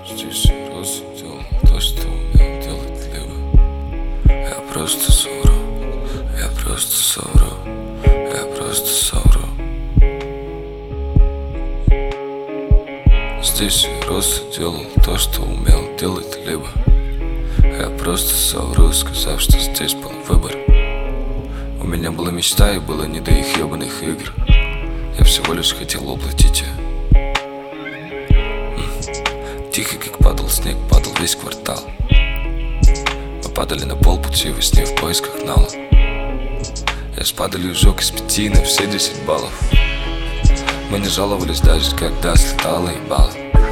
Здесь раз делал то, что умел делать либо. Я просто совру, я просто совру, я просто совру. Здесь я рос и делал то, что умел делать либо. Я просто совру, сказав, что здесь был выбор. У меня была мечта и было не до их ебаных игр. Я всего лишь хотел воплотить ее. Тихо, как падал снег, падал весь квартал. Мы падали на полпути во сне в поисках нала. Я с падалью сжег из 5 на все 10 баллов. Мы не жаловались даже, когда слетало ебало.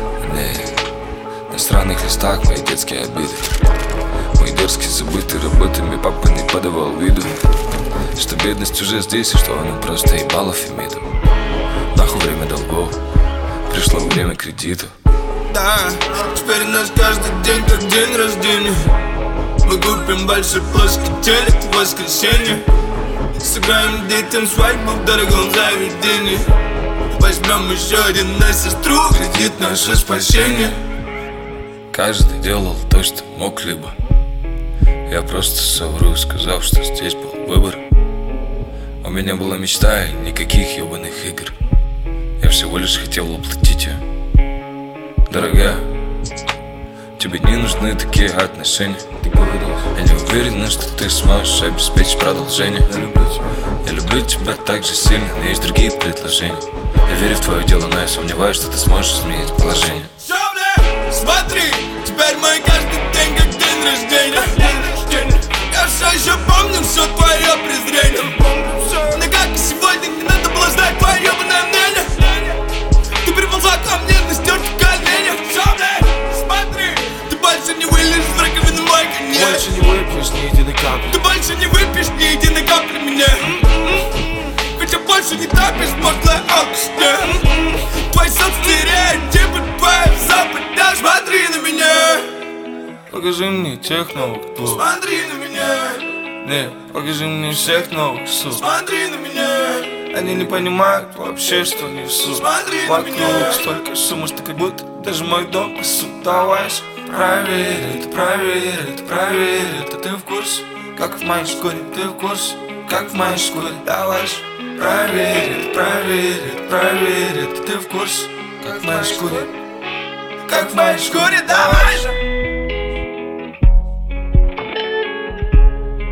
На странных листах мои детские обиды. Мои дерзкие забытые работами папа не подавал виду, что бедность уже здесь и что она просто ебала Фемиду. Нахуй время долгов, пришло время кредитов. Да, теперь у нас каждый день как день рождения. Мы купим большой плоский телек в воскресенье. Сыграем детям свадьбу в дорогом заведении. Возьмем еще один на сестру, кредит наше спасение. Каждый делал то, что мог либо. Я просто совру, сказав, что здесь был выбор. У меня была мечта и никаких ебаных игр. Я всего лишь хотел воплотить ее. Дорогая, тебе не нужны такие отношения. Я не уверен, что ты сможешь обеспечить продолжение. Я люблю тебя так же сильно, но есть другие предложения. Я верю в твое дело, но я сомневаюсь, что ты сможешь изменить положение. Смотри, теперь мой каждый день как день рождения. Я все еще помню все твое презрение. Но как и сегодня не надо было ждать твое ебаное мнение. Ты приползла ко мне на стертых коленях. Смотри, ты больше не вылезешь в раковину мой коньяк. Больше не выпьешь ни единой капли. Ты больше не выпьешь ни единой капли меня. Ведь я больше не топишь пошлая алкашня. Твои стереотипы, твоя западня. Смотри на меня. Покажи мне тех новых тур. Смотри на меня. Не, покажи мне всех новых суд. Смотри на меня. Они не понимают вообще, что несут. Смотри на меня. Вокруг столько шума, что как будто даже мой дом пасут. Давай же, проверь это, проверь это, проверь это. Ты в курсе, как в моей шкуре? Ты в курсе, как в моей шкуре? Давай же, проверь это, проверь это, проверь это. Ты в курсе, как в моей шкуре? Как в моей шкуре, давай.